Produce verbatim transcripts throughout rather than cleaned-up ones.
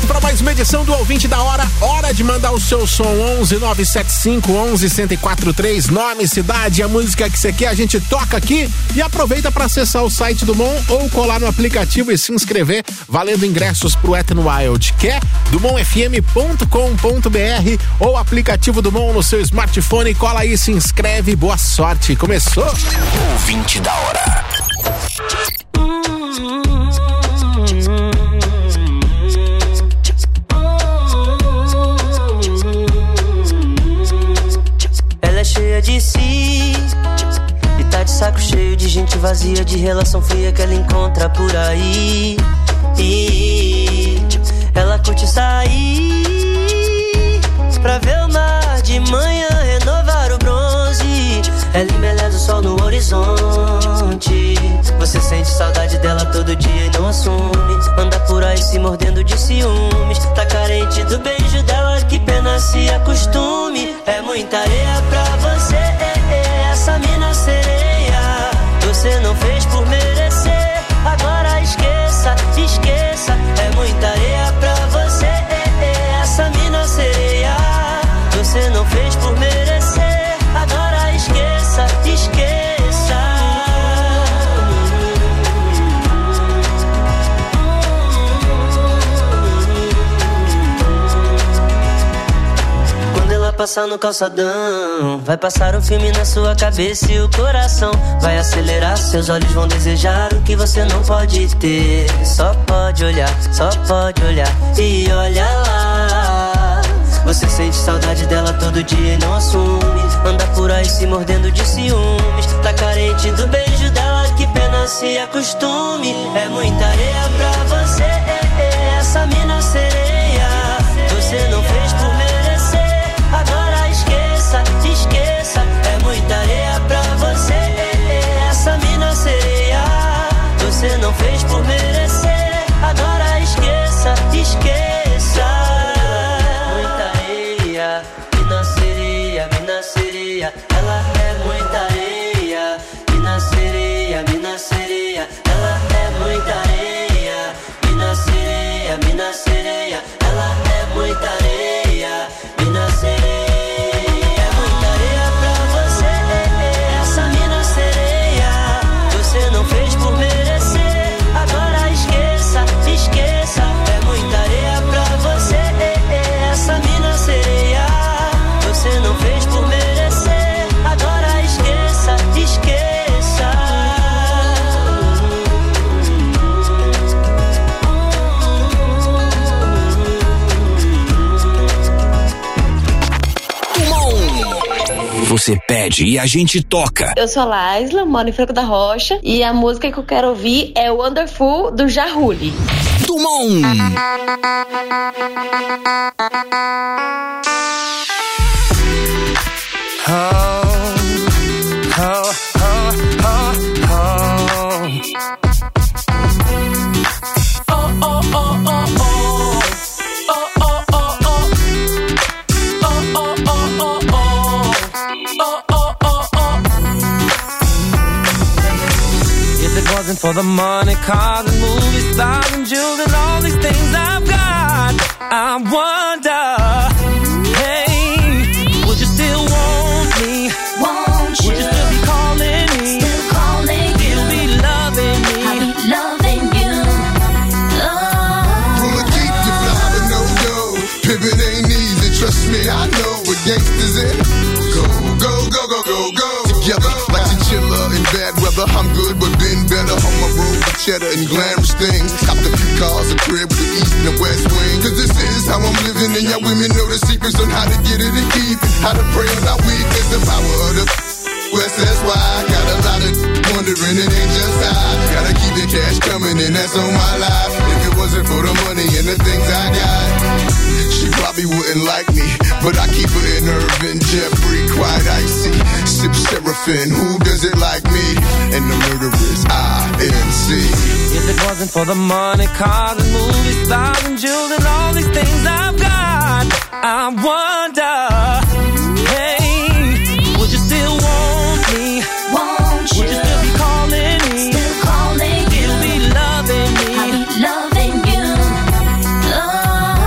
para mais uma edição do Ouvinte da Hora. Hora de mandar o seu som. Onze nove sete cinco, onze, um zero quatro três. Nome, cidade, a música que você quer, a gente toca aqui. E aproveita para acessar o site do Mon ou colar no aplicativo e se inscrever, valendo ingressos pro Wet n Wild, que é do mon f m ponto com ponto b r ou aplicativo do Mon no seu smartphone. Cola aí, se inscreve. Boa sorte. Começou. Ouvinte da Hora. Ela é cheia de si e tá de saco cheio de gente vazia, de relação fria que ela encontra por aí. E ela curte sair pra ver o mar de manhã, renovar o bronze. Ela embeleza o sol no horizonte. Você sente saudade dela todo dia e não assume. Anda por aí se mordendo de ciúmes. Tá carente do beijo dela, que pena se acostume. É muita areia pra você, é, é, essa mina sereia. Você não fez por merecer. Agora esqueça, esqueça. É muita areia pra você, é, é, essa mina sereia. Você não fez por merecer. Agora esqueça, esqueça. Passar no calçadão, vai passar um filme na sua cabeça e o coração vai acelerar, seus olhos vão desejar o que você não pode ter. Só pode olhar, só pode olhar e olha lá. Você sente saudade dela todo dia e não assume. Anda por aí se mordendo de ciúmes. Tá carente do beijo dela, que pena se acostume. É muita areia pra você, é, é, essa mina sereia. Você não fez por merecer. Agora esqueça, esqueça. É muita areia pra você, é, é, essa mina sereia. Você não fez por merecer. Agora esqueça, esqueça. Muita areia, mina sereia, mina sereia. Ela é muita areia, mina sereia, mina sereia. Ela é muita areia, mina sereia, mina sereia. Ela é muita areia, mina sereia. É muita areia pra você, é, é, essa mina sereia. Você não fez por merecer. Agora esqueça, esqueça. É muita areia pra você, é, é, essa mina sereia. Você não fez por merecer. Agora esqueça, esqueça. Você pede e a gente toca. Eu sou a Laisla, moro em Franco da Rocha, e a música que eu quero ouvir é Wonderful, do Ja Rule. Do Mon. Oh, oh, oh, oh, oh. Oh, oh, oh, oh, oh. Wasn't for the money, cars and movie stars and jewels and all these things I've got, I wonder, hey, would you still want me? Won't you? Would you still be calling me? Still calling you. Still be loving me? I'll be loving you. Oh. From a deep, you fly with no dough. Pivot ain't easy, trust me, I know what gangsters in. Go, go, go, go, go, go. Together, like chinchilla in bad weather. I'm good, but been better on my road with cheddar and glamorous things. Copped a few cars, a crib with the east and the west wing. Cause this is how I'm living, and y'all women know the secrets on how to get it and keep it. How to pray without weakness, the power of the West, that's why I got a lot of wondering, it ain't just I. Gotta keep the cash coming, and that's on my life. If it wasn't for the money and the things I got, she probably wouldn't like me. But I keep her in Irvin, Jeffrey, quite icy. Sip Seraphim, who does it like me? And the murderers, I N C. If it wasn't for the money, cars and movie stars and jewels and all these things I've got, I wonder, hey, would you still want me? Won't you? Would you still be calling me? Still calling you. Still be loving me? I'll be loving you. Oh.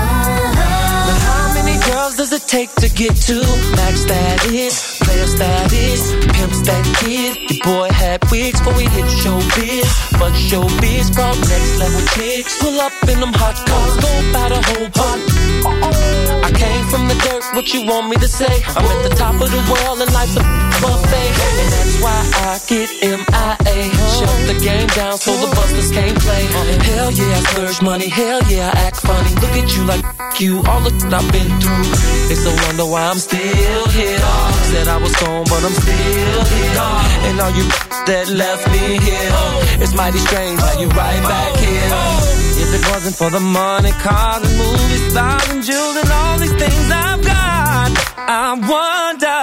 take to get to max status, player status, pimp that kid. Your boy had wigs before we hit showbiz, but showbiz brought next level chicks. Pull up in them hot cars, go by the whole pot. Uh-oh. I came from the dirt, what you want me to say? I'm at the top of the world and life's a buffet, and that's why I get M I A. Shut the game down so the busters can't play. Hell yeah, I splurge money, hell yeah, I act funny. Look at you like you, all the shit I've been through. It's a wonder why I'm still here. Said I was gone, but I'm still here. And all you that left me here, it's mighty strange how you right back here. If it wasn't for the money, cars and movies, stars and jewels and all these things I've got, I wonder,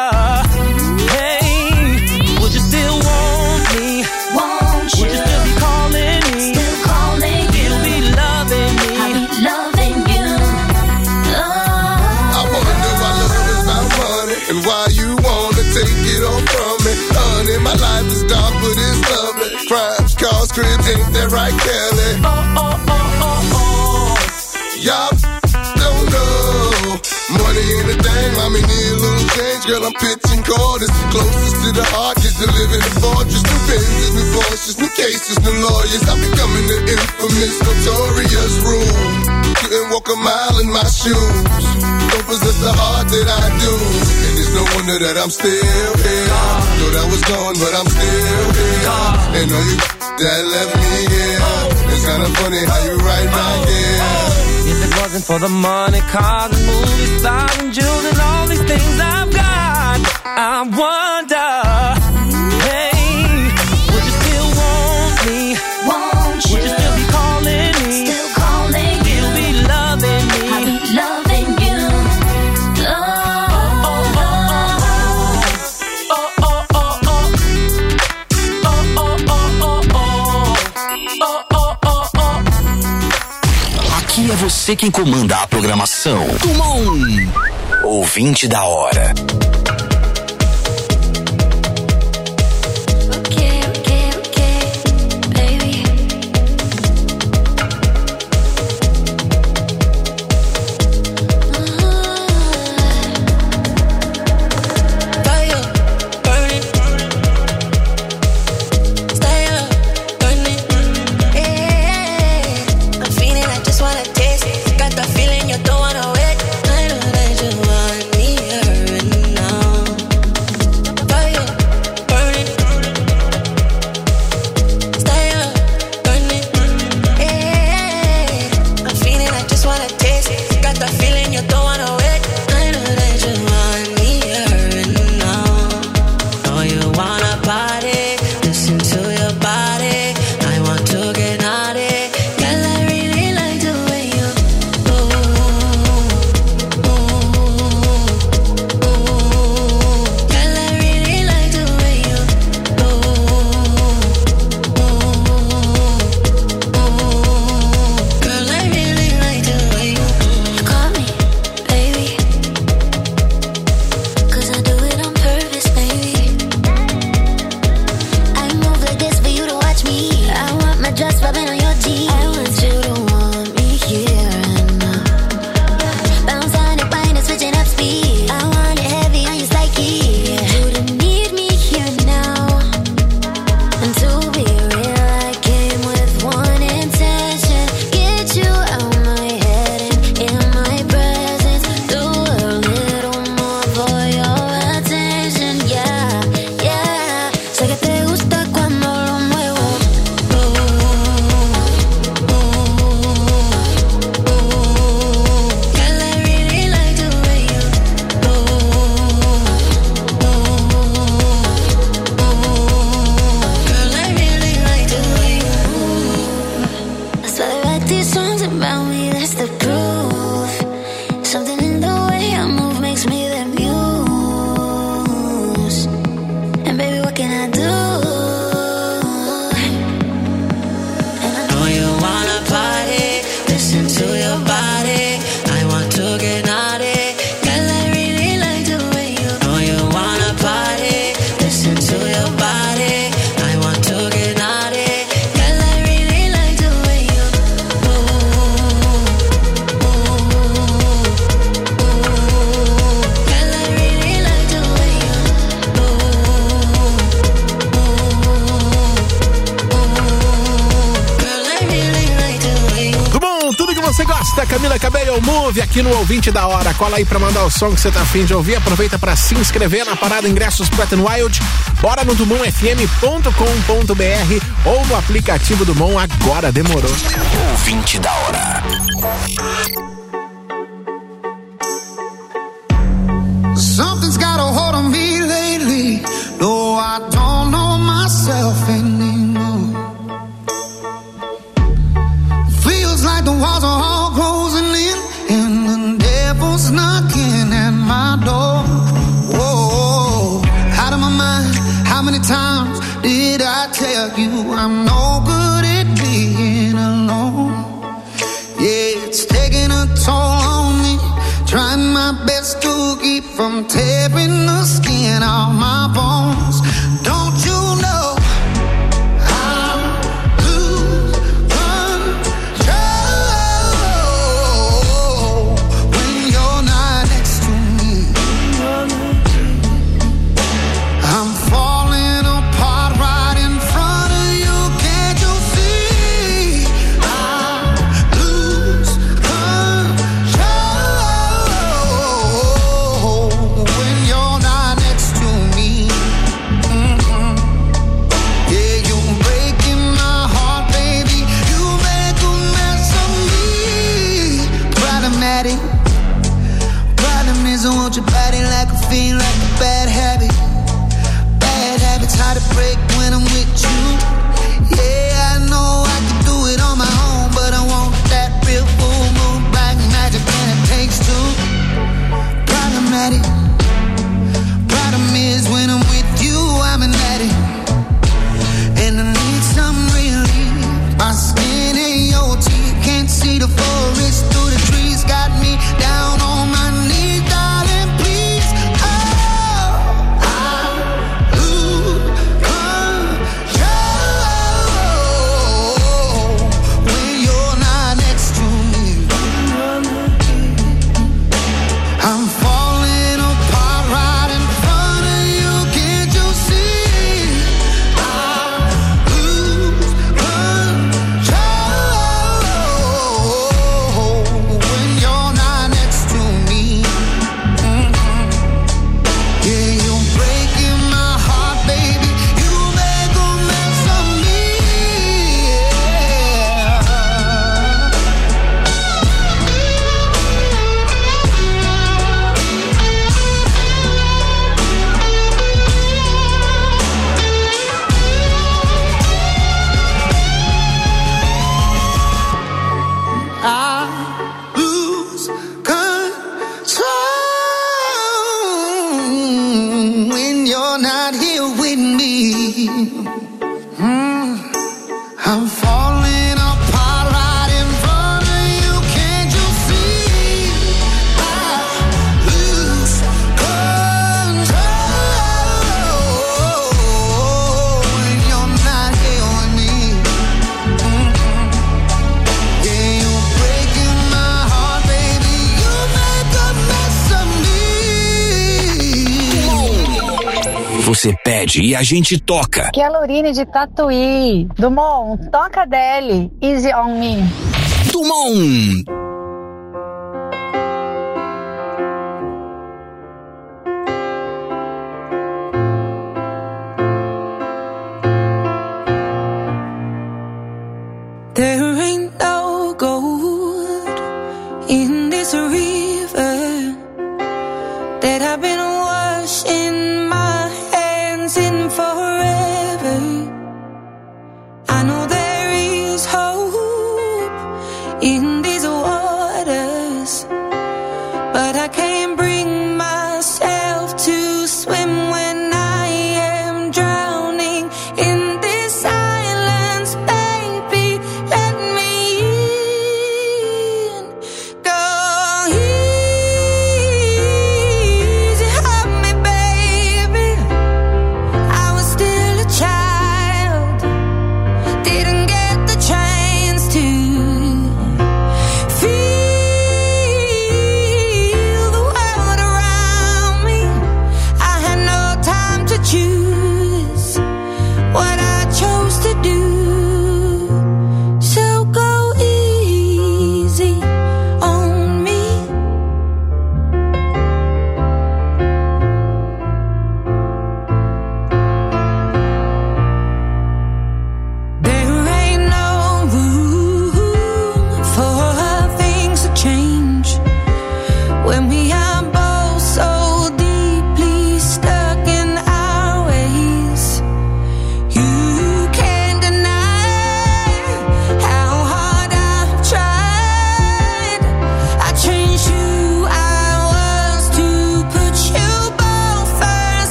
hey, would you still want me? Won't you? Would you still be calling me? Still calling you. You'll be loving me. I'll be loving you. Oh. I wonder why love is about money and why you wanna take it all from me. Honey, my life is dark, but it's lovely. Crimes, cars, cribs, ain't that right, Kelly? Oh, oh, oh, oh, oh. Y'all don't know. Money ain't a thing, mommy need a little change. Girl, I'm pitching quarters. Closest to the heart is to live in a fortress. New Benzes, new Porsches, new cases, new lawyers. I'm becoming the infamous, notorious rule. Couldn't walk a mile in my shoes. Don't possess the heart that I do. And it's no wonder that I'm still here. Thought I was gone, but I'm still here. And all you that left me here. It's kinda funny how you right back here. If it wasn't for the money, cars and movies, stars and jewels and all these things I've got, I wonder, hey, would you still want me? Won't you? Would you still be calling me? Still calling you. You'll be loving me. I'll be loving you. Oh. Oh, oh, oh, oh, oh, oh, oh. Oh, oh, oh, oh, oh. Oh, oh, oh, oh. Aqui é você quem comanda a programação. Tumon, ouvinte da hora. Okay, okay, okay, baby. Fire, burning. Stay up, burning. Yeah, I'm feeling, I just wanna taste it. Got the feeling you don't wanna wait. I know that you want me here and now. gosta, Camila Cabello, Move, aqui no Ouvinte da Hora. Cola aí pra mandar o som que você tá afim de ouvir. Aproveita pra se inscrever na parada Ingressos Pret and Wild. Bora no dumont f m ponto com ponto b r ou no aplicativo Dumont. Agora demorou. Ouvinte da Hora. Something's got a hold on me lately. No, I don't know myself anymore. Feels like the walls are all closing in and the devil's knocking at my door. Whoa, out of my mind. How many times did I tell you I'm no good at being alone? Yeah, it's taking a toll on me. Trying my best to keep from tearing the skin off my bones. Don't you know I'll lose control when you're not next to me? I'm falling apart right in front of you. Can't you see? I'll lose control when you're not next to me. Mm-hmm. Yeah, you're breaking my heart, baby. You make a mess of me. Problematic. Problem is I want your body like a fiend, like a bad habit. Bad habits hard to break when I'm with you. Yeah, I know I can do it on my own, but I want that real full moon black magic, and it takes two. Problematic. Problem is when I'm with you, I'm an addict, and I need some relief. My skin ain't your teeth, can't see the forest through the trees. Got me down on my knees, darling, please. Oh, I lose control when you're not next to me. I'm falling apart right in front of you. Can't you see? I lose control when you're not next to me. Mhm. Yeah, you're breaking my heart, baby. You make a mess of me. I lose control when you're not here with me. Mm. I'm falling apart right in front of you. Can't you see? I lose control when you're not here with me. Mm. Yeah, you're breaking my heart, baby. You make a mess of me. Você pede e a gente toca. Que é a Lorine de Tatuí. Dumont, toca dele. Easy on me. Dumont. There ain't no gold in this river that I've been washing my hands in forever. I know there is hope in these waters, but I can't bring myself to swim when I am drowning in this silence, baby. Let me in. Go easy on me, baby. I was still a child, didn't get the chance to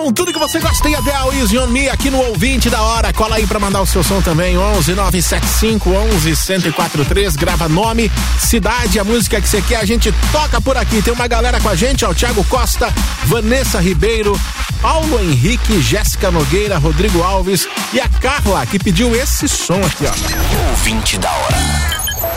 som, tudo que você gosta tem Adele, Easy on Me aqui no Ouvinte da Hora. Cola aí pra mandar o seu som também, onze nove sete cinco, onze, um zero quatro três. Grava nome, cidade, a música que você quer, a gente toca por aqui. Tem uma galera com a gente, ó, o Thiago Costa, Vanessa Ribeiro, Paulo Henrique, Jéssica Nogueira, Rodrigo Alves e a Carla, que pediu esse som aqui, ó. Ouvinte da Hora.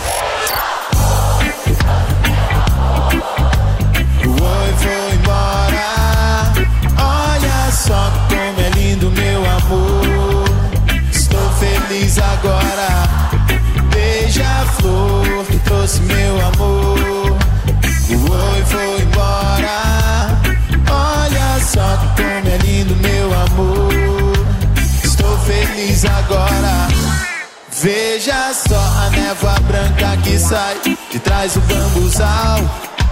Oi, vou embora. Olha só como é lindo, meu amor. Estou feliz agora. Beija-flor que trouxe meu amor. Oi, vou embora. Olha só como é lindo, meu amor. Estou feliz agora. Veja só a névoa branca que sai de trás do bambuzal.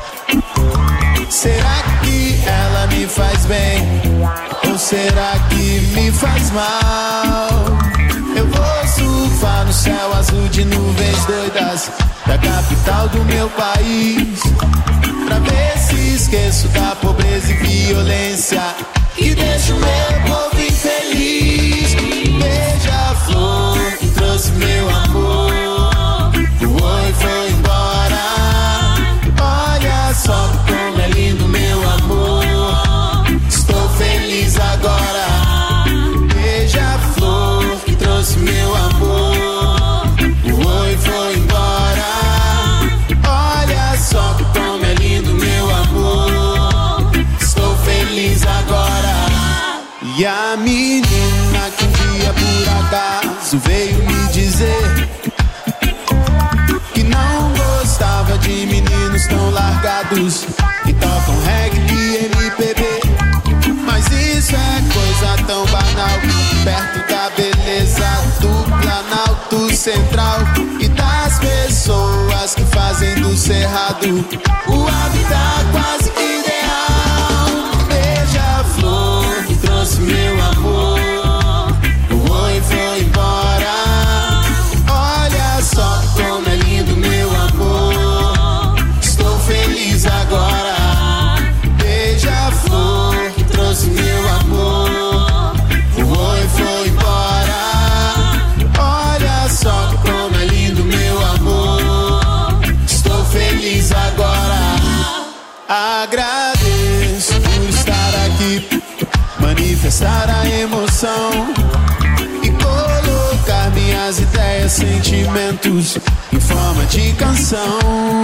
Será que ela me faz bem? Ou será que me faz mal? Eu vou surfar no céu azul de nuvens doidas da capital do meu país, pra ver se esqueço da pobreza e violência que deixa o meu povo infeliz. Beija-flor que trouxe meu amor. Oi, foi embora. Olha só como é lindo, meu amor. Estou feliz agora. Beija-flor que trouxe meu amor. Oi, foi embora. Olha só como é lindo, meu amor. Estou feliz agora. E a menina que um dia por acaso veio me dizer que não gostava de meninos tão largados que tocam reggae e M P B. Mas isso é coisa tão banal, perto da beleza do Planalto Central e das pessoas que fazem do Cerrado o habitat quase ideal. Beija-flor que trouxe meu amor. Oi, foi embora. Olha só como é lindo, meu amor. Estou feliz agora. Beija-flor que trouxe meu amor. Oi, foi embora. Olha só como é lindo, meu amor. Estou feliz agora. Agradeço por estar aqui, manifestar a emoção e colocar minhas ideias, sentimentos em forma de canção.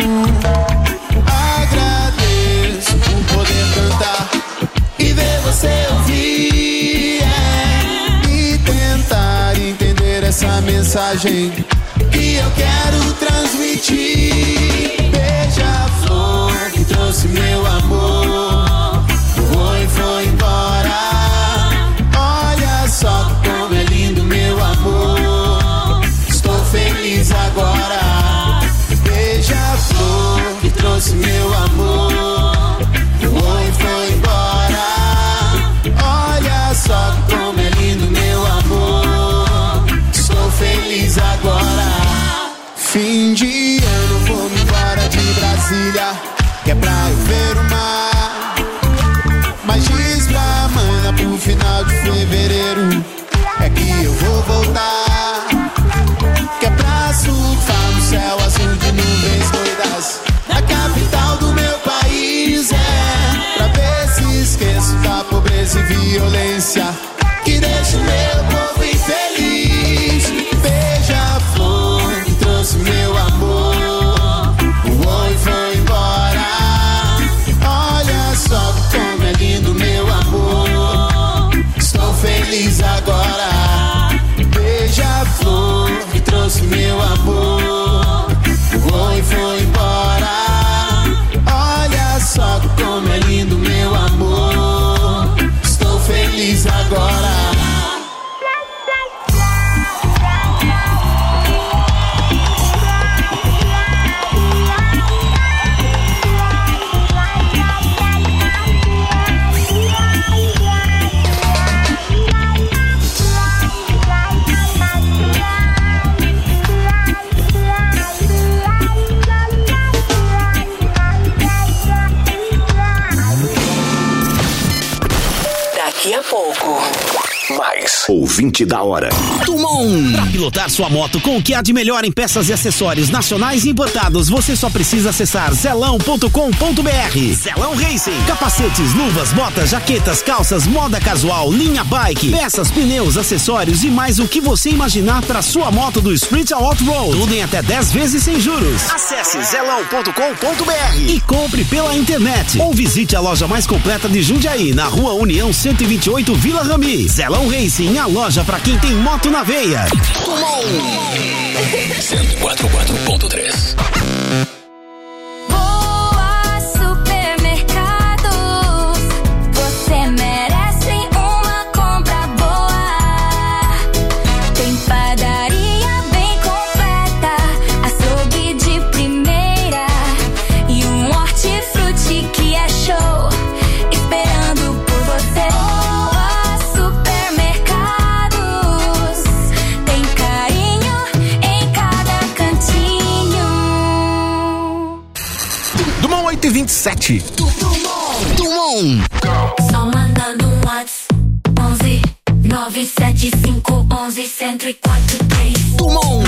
Agradeço por poder cantar e ver você ouvir, é, e tentar entender essa mensagem que eu quero transmitir. Beija-flor que trouxe meu amor. Oi, foi embora. Olha só como é lindo, meu amor. Estou feliz agora. Beija-flor que trouxe meu amor. Oi, foi embora. Olha só como é lindo, meu amor. Estou feliz agora. Fim de ano, vou me embora de Brasília, que é pra eu ver o mar. Mas diz pra mana pro final de fevereiro é que eu vou voltar, que é pra surfar no céu azul de nuvens doidas da capital do meu país, é, pra ver se esqueço da pobreza e violência que deixa o meu povo infeliz. Beija-flor que trouxe meu amor. Oi, foi embora. Olha só como é lindo, meu amor. Estou feliz agora. Beija-flor que trouxe meu amor. Oi, foi Daqui a pouco, mais ouvinte da hora. Dumont. Pra pilotar sua moto com o que há de melhor em peças e acessórios nacionais e importados, você só precisa acessar zelão ponto com ponto br. Zelão Racing. Capacetes, luvas, botas, jaquetas, calças, moda casual, linha bike, peças, pneus, acessórios e mais o que você imaginar para sua moto do street ao off-road. Tudo em até dez vezes sem juros. Acesse zelão ponto com ponto br e compre pela internet. Ou visite a loja mais completa de Jundiaí, na Rua União cento e vinte e oito, Vila Rami. Zelão Racing, a loja para quem tem moto na veia. cento e quatro ponto três. Boa Supermercados, você merece uma compra boa. Tem padaria bem completa, açougue de primeira e um hortifruti que é show, esperando por você. Boa Supermercados, tem carinho em cada cantinho. Dumont oito e vinte e sete. Dumont. Só mandando um WhatsApp onze nove sete cinco onze cento e quatro três. Dumont.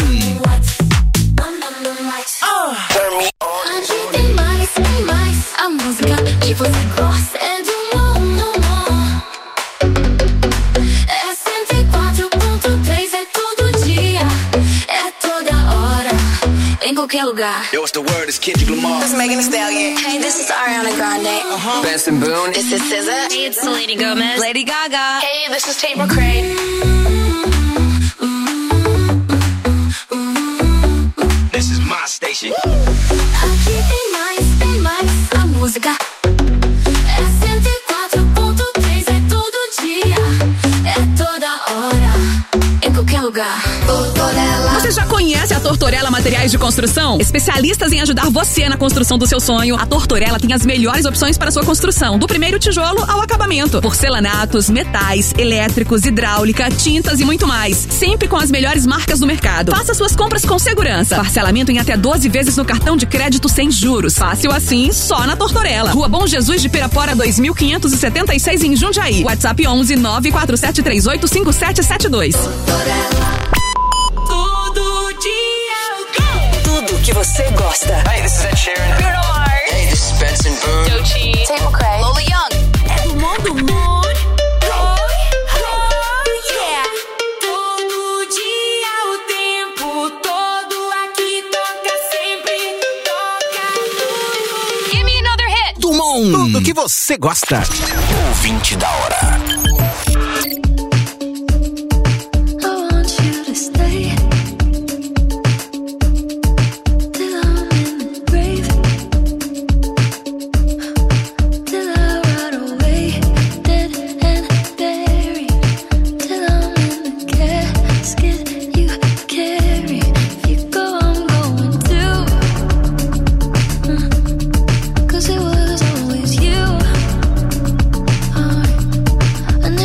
Aqui tem mais, tem mais. A música que você gosta é Dumont, Dumont. É cento e quatro ponto três, é todo dia, é toda hora, em qualquer lugar. Yo, what's the word? It's Kendrick Lamar. This is Megan Thee Stallion. Hey, this is Ariana Grande. Uh-huh. Benson Boone. This is S Z A. Hey, it's Selena Gomez. Lady Gaga. Hey, this is Tate McRae. This is my station. Aqui tem mais, tem mais. A música é cento e quatro ponto três, é todo dia, é toda hora, em qualquer lugar. Tortorella. Você já conhece a Tortorella Materiais de Construção? Especialistas em ajudar você na construção do seu sonho, a Tortorella tem as melhores opções para a sua construção, do primeiro tijolo ao acabamento. Porcelanatos, metais, elétricos, hidráulica, tintas e muito mais. Sempre com as melhores marcas do mercado. Faça suas compras com segurança. Parcelamento em até doze vezes no cartão de crédito sem juros. Fácil assim, só na Tortorella. Rua Bom Jesus de Pirapora dois mil quinhentos e setenta e seis em Jundiaí. WhatsApp onze nove quatro sete três oito cinco sete sete dois. Todo dia Tudo que você gosta. Hey, this is Ed Sheeran. Bruno Mars. Hey, this is Benson Boone. Doechii. Tate McRae. Lola Young. É do mundo, mundo. Oh, yeah. Todo dia, o tempo todo, aqui toca sempre, toca tudo. Give me another hit. Dumont. Tudo que você gosta. Ouvinte da hora. I want you to stay till I'm in the grave, till I rot away, dead and buried, till I'm in the casket you carry. If you go, I'm going too, Mm. 'Cause it was always you. I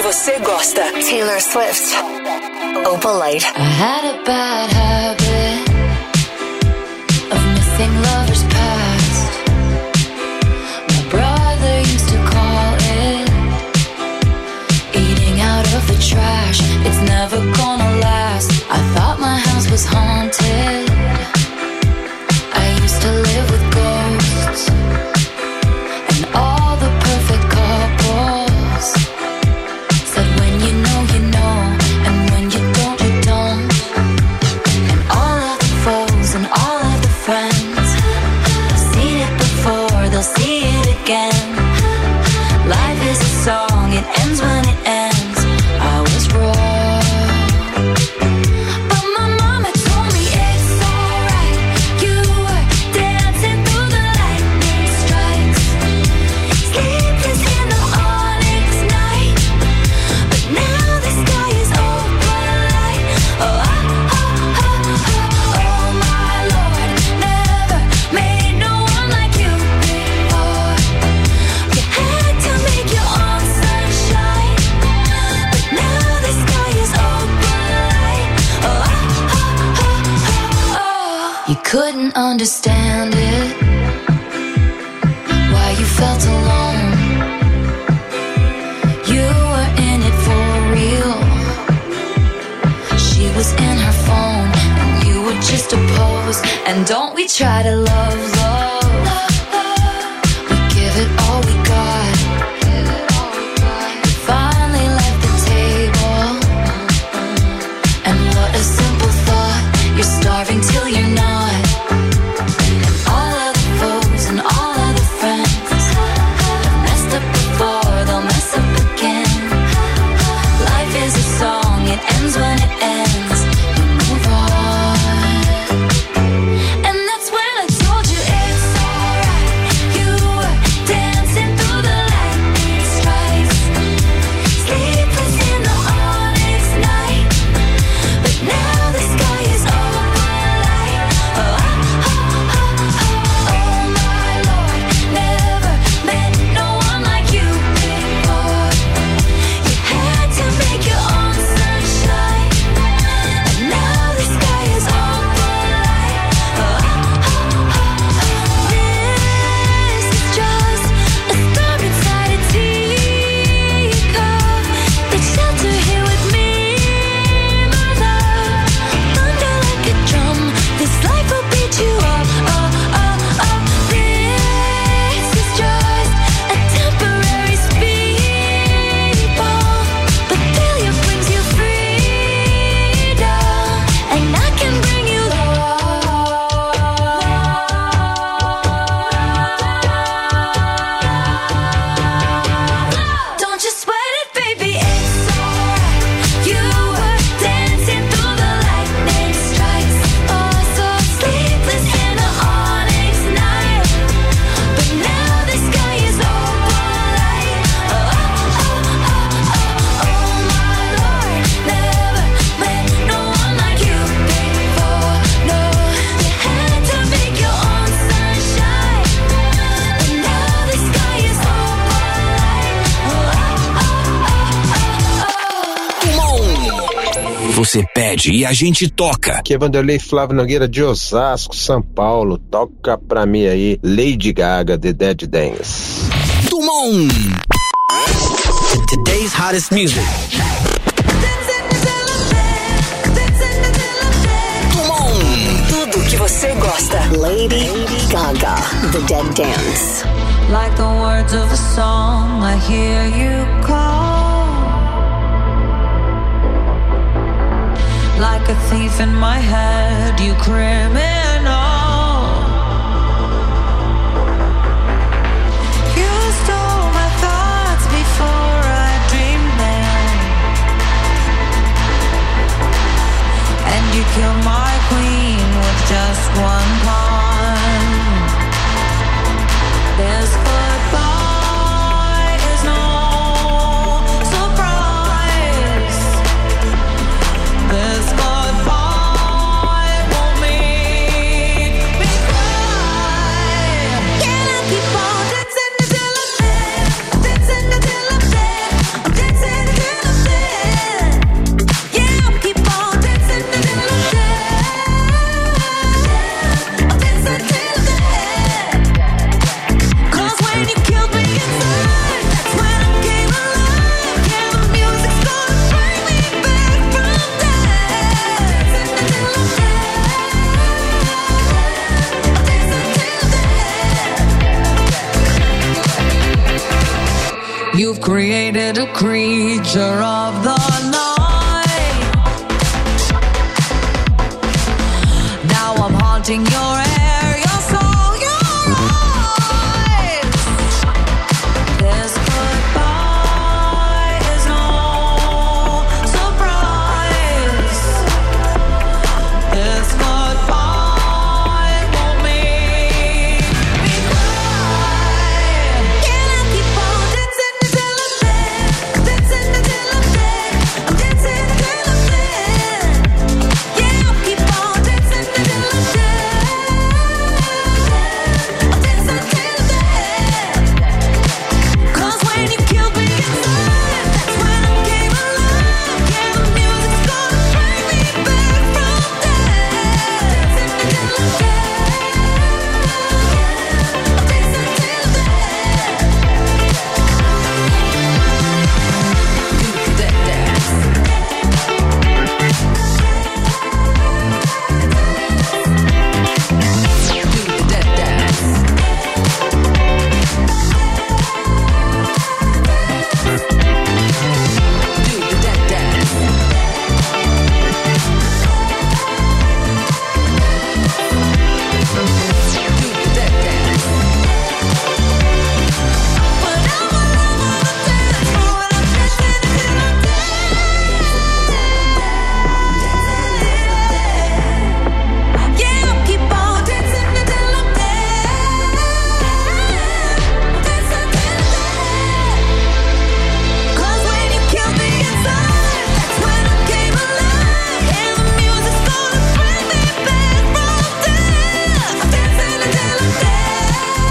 você gosta. Taylor Swift. Opalite. I had a bad habit of missing lovers past. My brother used to call it eating out of the trash. It's never gonna last. I thought my house was haunted. I used to live with ghosts and all the perfect couples said when you know you know, and when you don't you don't. And all of the foes and all of the friends have seen it before, they'll see it again. Life is a song, it ends when it ends. I was wrong, but my mama told me it's alright. You were dancing through the lightning strikes, sleepless in the onyx night. But now the sky is open light. Oh, oh, oh, oh, oh, oh my Lord, never made no one like you before. You had to make your own sunshine, but now the sky is open light. Oh, oh, oh, oh, oh. You couldn't understand it, why you felt alone. You were in it for real. She was in her phone and you were just a pose. And don't we try to love, love. We give it all we got. We finally left the table. And what a simple thought, you're starving till you're not. And all of the foes and all of the friends have messed up before, they'll mess up again. Life is a song, it ends when it ends. You move on. And that's when I told you it's alright. You were dancing through the lightning strikes, sleepless in the onyx night. But now the sky is open light. Oh, oh, oh, oh, oh my Lord, never met no one like you before. You had to make your own sunshine, and now the sky is open light. Oh, oh, oh, oh. This is just a storm inside a teacup. Take shelter here with me, my love. Thunder like a drum, this life will beat you up. Oh, oh, oh. This is just a temporary speed bump, but failure brings you freedom, and I can bring you love. Don't you sweat it, baby, it's alright. You were dancing through the lightning strikes, oh so sleepless in the onyx night. But now the sky is open light. Oh, oh, oh, oh, oh my Lord, never met no one like you before. No, you had to make your own sunshine, and now the sky is open light. Oh, oh, oh, oh, oh. Você pede e a gente toca. Aqui é Vanderlei Flávio Nogueira de Osasco, São Paulo. Toca pra mim aí Lady Gaga, The Dead Dance. Dumont. Today's hottest music. Dumont. Tudo que você gosta. Lady Gaga, The Dead Dance. Like the words of a song, I hear you call. Like a thief in my head, you criminal. You stole my thoughts before I dreamed them, and you killed my queen with just one pawn. This goodbye is no surprise. This goodbye won't mean You've created a creature of the night. Now I'm haunting your air, your soul, your eyes. This goodbye is no surprise. This goodbye won't make me cry. Can I keep on dancing until I'm dead? Dancing until I'm dead. I'm dancing until I'm dead. Yeah, I'll keep on dancing until I'm dead. I'm dancing until I'm dead. 'Cause when you killed me inside, that's when I came alive. Yeah, the music's gonna bring me back from death. Dancing until I'm dead. I'm dancing until I'm dead. Do that dance. Do that dance. Do that dance. Do that dance. But I'm all over the dance floor and I'm dancing until I'm dead. Yeah, I'll keep on dancing until I'm dead. Dancing until I'm dead. 'Cause when you killed me inside, that's when I came alive. Yeah, the music's gonna bring me back from death. I'm dancing until I'm dead.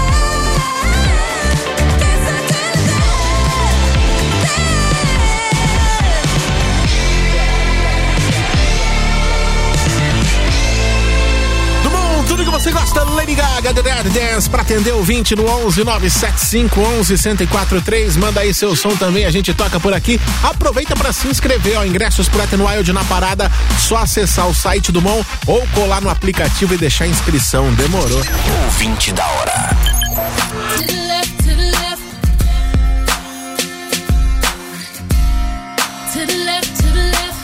Dancing until I'm Do bom, tudo que você gosta, Lady Gaga, The Dead Dance, pra atender o vinte no onze nove sete cinco onze um zero quatro três. Manda aí seu som também, a gente toca por aqui. Aproveita pra se inscrever, ó, ingressos pro Wet n Wild na parada. Só acessar o site do Mon ou colar no aplicativo e deixar a inscrição. Demorou. Ouvinte da hora. To the left, to the left. To the left, to the left.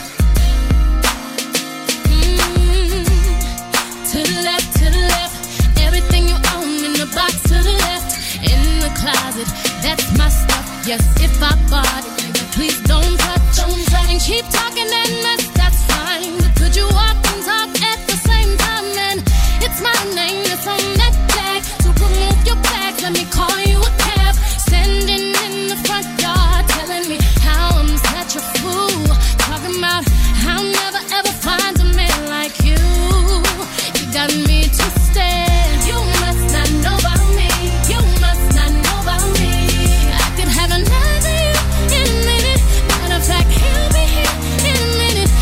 Mm. To the left, to the left. Everything you own in the box to the left. In the closet, that's my stuff. Yes, if I bought it, nigga, please don't touch. Don't touch. And keep talking that mess, that's fine. But could you walk and talk at the same time? And it's my name that's on that tag. So remove your bags, let me call you a cab. Standing in the front yard, telling me how I'm such a fool. Talking about how I'll never ever find a man like you. You got me twisted. You must not know about me. You must not know about me. I could have another you in a minute. Matter of fact, he'll be here in a minute.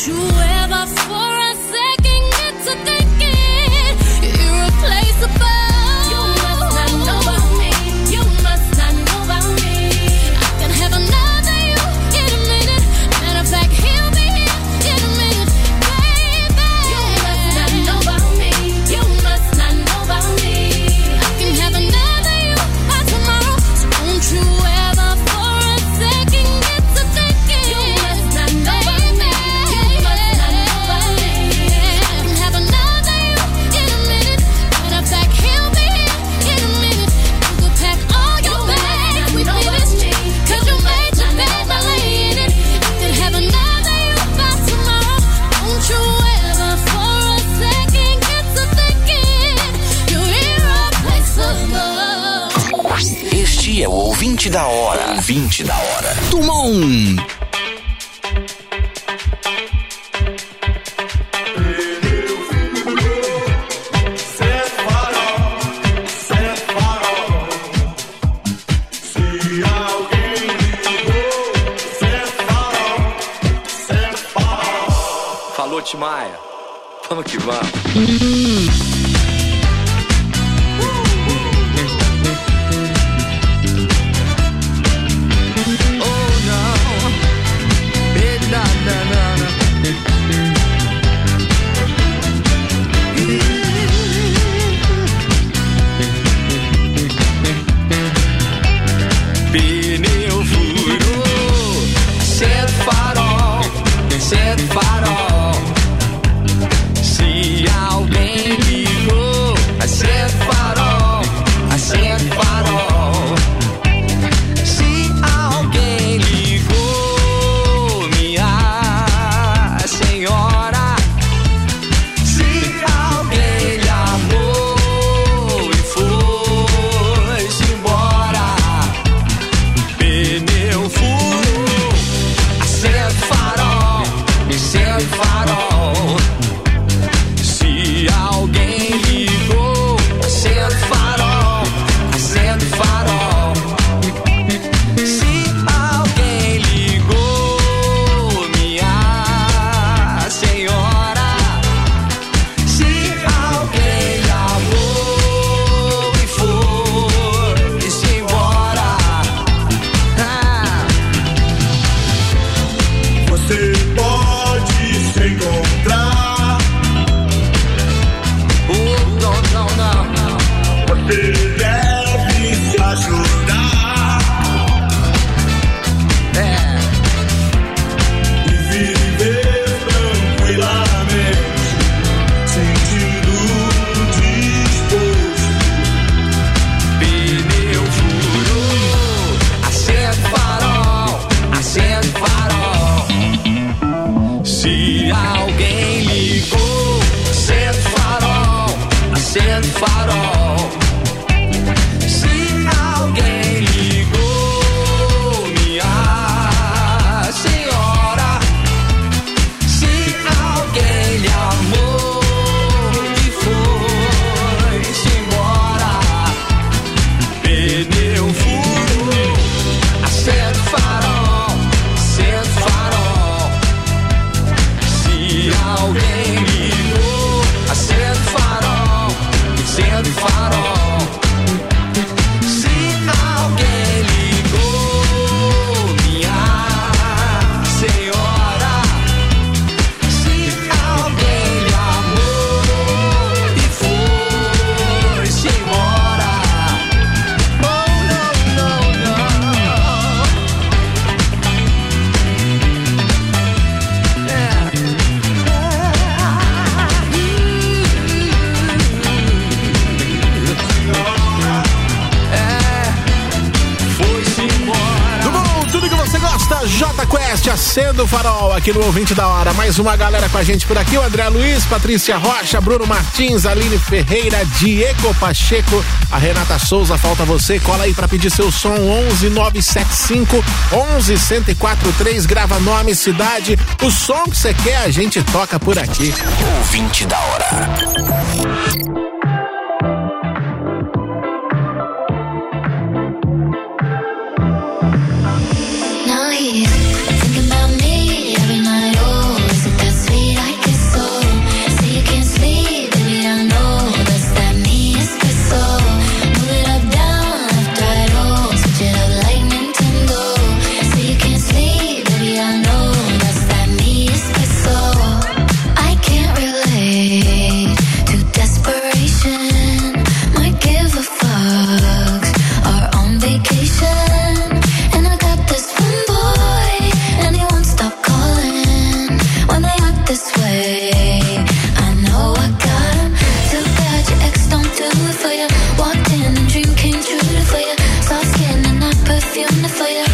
you ever for a second get to thinking you're irreplaceable? You must not know about me. You must not know about me. I can have another you in a minute. Matter of fact, he'll be here in a minute, baby. You must not know about me. You must not know about me. I can have another you by tomorrow. So don't you ever for a second get to thinking you must not know about me. You must not know about me. I can have another you in a minute. Matter of fact, he'll be here in a minute. You could pack all your bags with me, 'cause you made your bed by laying in it. I could have another you by tomorrow. Don't you ever for a second get to thinking you're irreplaceable. Este é o ouvinte da hora. Ouvinte da hora. Tumon. Falou, Timaya. Vamos que vamos. Pneu furou, acende o farol, acende o farol. Se alguém ligou, acende o farol, acende o farol. Se alguém ligou, minha senhora, se alguém lhe amou e foi-se embora. Pneu furou, acende o farol, acende o farol. Se alguém ligou, acende o farol, acende o farol. Se alguém ligou, minha senhora, se alguém lhe amou e foi-se embora. Ah. Você pode se encontrar. Oh, não, não, não. Você deve se ajudar. É. E viver tranquilamente, sentindo disposto. Pneu furou, acende o farol, acende o farol. Se alguém ligou, acende o farol, acende o farol. Se alguém ligou, minha senhora, se alguém lhe amou e foi-se embora. Pneu furou, acende o farol, acende o farol. Se alguém ligou, acende o farol, acende o farol. Se alguém ligou, minha senhora, se alguém lhe amou e foi-se embora. Oh, não, não, não. Foi-se embora. Tudo bom? Tudo que você gosta, J Quest, acenda o farol aqui no Ouvinte da Hora. Mais uma galera com a gente por aqui, o André Luiz, Patrícia Rocha, Bruno Martins, Aline Ferreira, Diego Pacheco, a Renata Souza, falta você, cola aí pra pedir seu som, onze nove sete cinco, onze, um zero quatro três, grava nome, cidade, o som que você quer a gente toca por aqui. Ouvinte da hora. Now he's thinking about me every night. Oh, is it that this way. I know I got 'em. Too bad your ex don't do it for you. Walked in and dream came true for you. Soft skin and I perfumed it for you.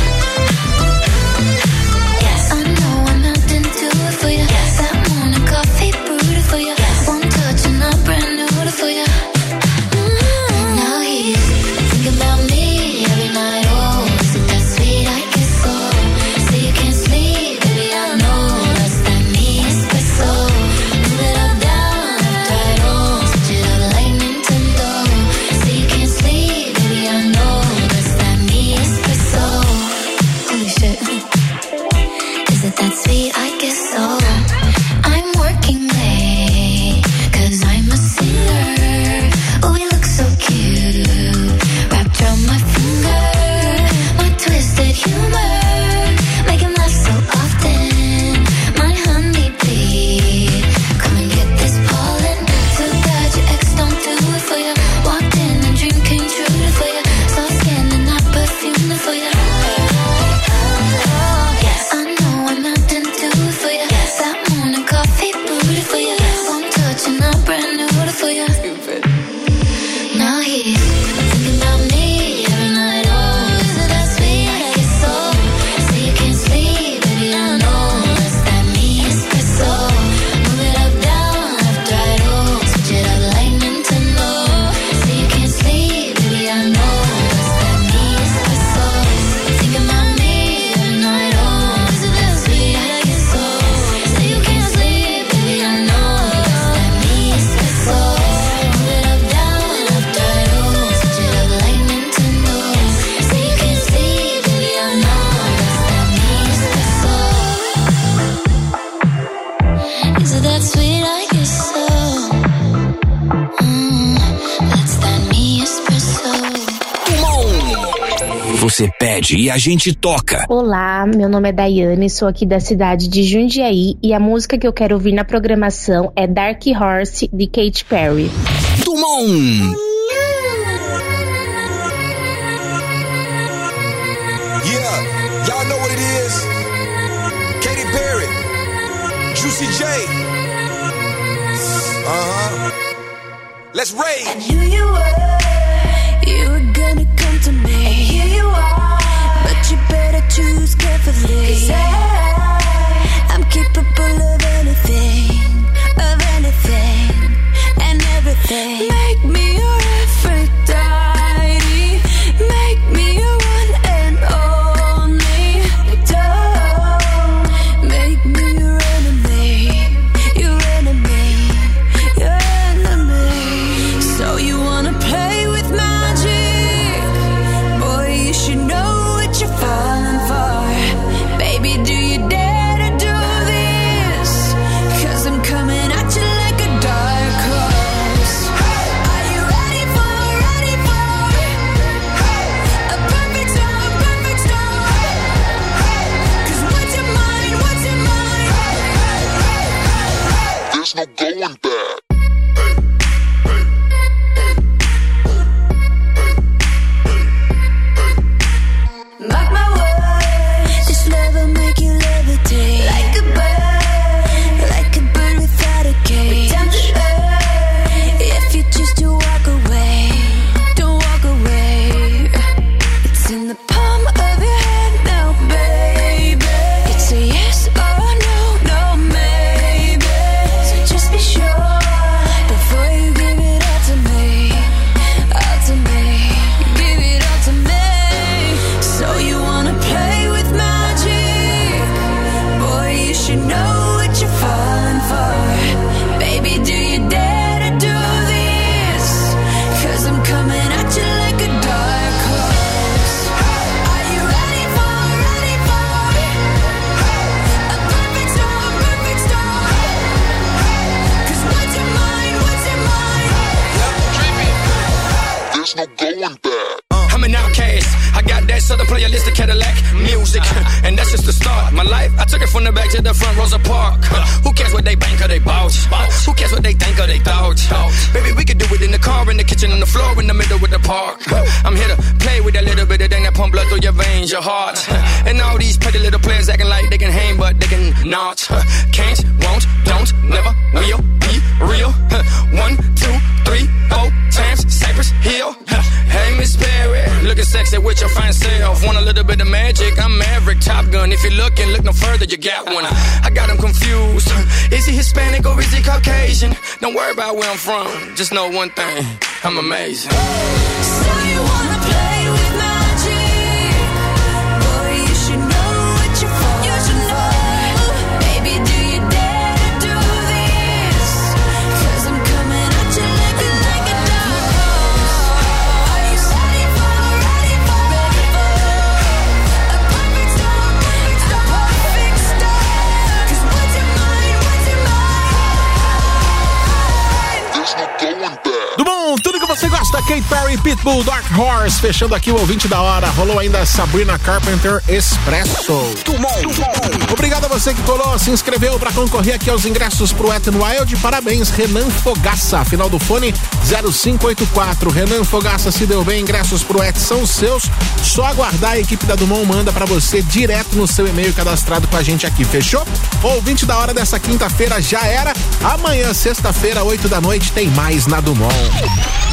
Yes, I know I'm out and do it for you. Yes, that morning coffee brewed it for you. Yes, one touch and I brand new it for you. Mm, now he's thinking about me every night. Oh, isn't that sweet? I guess so. Say you can't sleep, baby, I know. That's that me espresso. Move it up, down, left, right, oh. Switch it up like Nintendo. Say you can't sleep, baby, I know. That's that me espresso. Holy shit. Is it that sweet? I guess so. I'm working late, cause I'm a sinner. Oh, we look so cute. Wrapped around my finger. My twisted humor. Make him laugh so often. My honeybee. Come and get this pollen. Too bad your ex don't do it for you. Walked in and dream came true for you. Soft skin and I perfumed it for you. Yes, I know I'm out and do it for you. Yes, that morning coffee brewed it for you. One touch and I brand new it for you. Now he's thinking about me every night. Oh, is it that sweet? I guess so. Say you can't sleep, baby, I know. That's that me espresso. Move it up, down, left, right, oh. Switch it up like Nintendo. Say you can't sleep, baby, I know. That's that me espresso. Thinking about me every night. Oh, is it that sweet? I guess so. Say you can't sleep, baby, I know. That's that me espresso. Move it up, down, left, right, oh. Switch it up like Nintendo. Say you can't sleep, baby, I know. That's that me espresso. Is it that sweet? I guess so. Mm, that's that me espresso. Você pede e a gente toca. Olá, meu nome é Daiane, sou aqui da cidade de Jundiaí e a música que eu quero ouvir na programação é Dark Horse, de Katy Perry. Dumont. Yeah, y'all know what it is. Katy Perry, Juicy J. Uh-huh. Let's rage. I knew you were, you were gonna come to me. And here you are, but you better choose carefully. 'Cause I, I'm capable of anything, of anything, and everything. Make me your Aphrodite, make me your one and only. Don't make me your enemy, your enemy, your enemy. So you wanna play with magic? Boy, you should know what you're falling for. Baby, do you dare to do this? 'Cause I'm coming at you like a dark horse. Are you ready for, ready for a perfect storm, perfect storm? 'Cause what's your mind, what's your mind? There's no going back. Mark my words, this love will make you levitate like a bird, like a bird without a cage. Down to earth, if you choose to walk away, don't walk away. It's in the palm of your hand now, baby. It's a yes or no, no maybe. So just be sure before you give it all to me, all to me, give it all to me. So you wanna play with magic? Boy, you should know what you're falling for. Baby, do you dare to do this? 'Cause I'm coming at you like a dark horse. Are you ready for, ready for a perfect storm, perfect storm? 'Cause what's your mind, what's your mind? There's no going back. I'm an outcast. I got that southern playlist of Cadillac music, and that's just the start. My life, I took it from the back to the front, Rosa Parks. Who cares what they bank or they bought? Who cares what they think or they thought? Baby, we could do it in the car, in the kitchen, on the floor, in the middle with the park. I'm here to play with that little bit of thing that pump blood through your veins, your heart. And all these petty little players acting like they can hang, but they can not. Can't, won't, don't. And if you're looking, look no further, you got one. I got him confused. Is he Hispanic or is he Caucasian? Don't worry about where I'm from. Just know one thing, I'm amazing. So you wanna play with magic? Boy, you should know what you're for. You should know. Baby, do you dare to do this? 'Cause I'm coming at you like a, like a dog. Are you ready for, ready for, ready for a perfect storm, a perfect storm? 'Cause what's your mind, what's your mind? There's no going back. Do bom, tudo que você gosta, Katy Perry, Pitbull, Dark Horse, fechando aqui o ouvinte da hora, rolou ainda Sabrina Carpenter, Expresso. Obrigado a você que colou, se inscreveu pra concorrer aqui aos ingressos pro Wet n Wild, parabéns, Renan Fogaça, final do fone zero cinco oito quatro, Renan Fogaça, se deu bem, ingressos pro Wet são seus, só aguardar, a equipe da Dumont manda pra você direto no seu e-mail cadastrado com a gente aqui, fechou? Ouvinte da hora dessa quinta-feira já era, amanhã, sexta-feira, oito da noite, tem mais na Dumont.